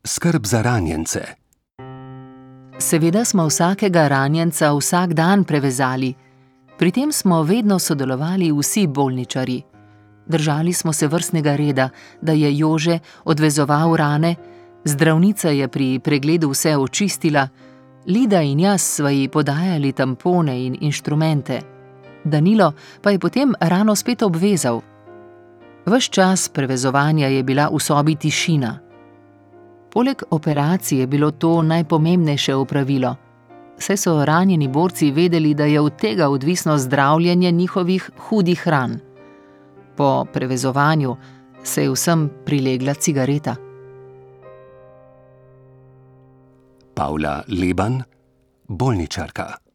Skrb za ranjence. Seveda smo vsakega ranjenca vsak dan prevezali. Pri tem smo vedno sodelovali vsi bolničarji. Držali smo se vrstnega reda, da je Jože odvezoval rane, zdravnica je pri pregledu vse očistila, Lida in jaz sva ji podajali tampone in inštrumente. Danilo pa je potem rano spet obvezal. Ves čas prevezovanja je bila v sobi tišina. Poleg operacije je bilo to najpomembnejše opravilo, saj so ranjeni borci vedeli, da je od tega odvisno zdravljenje njihovih hudih ran. Po prevezovanju se je vsem prilegla cigareta. Pavla Leban, bolničarka.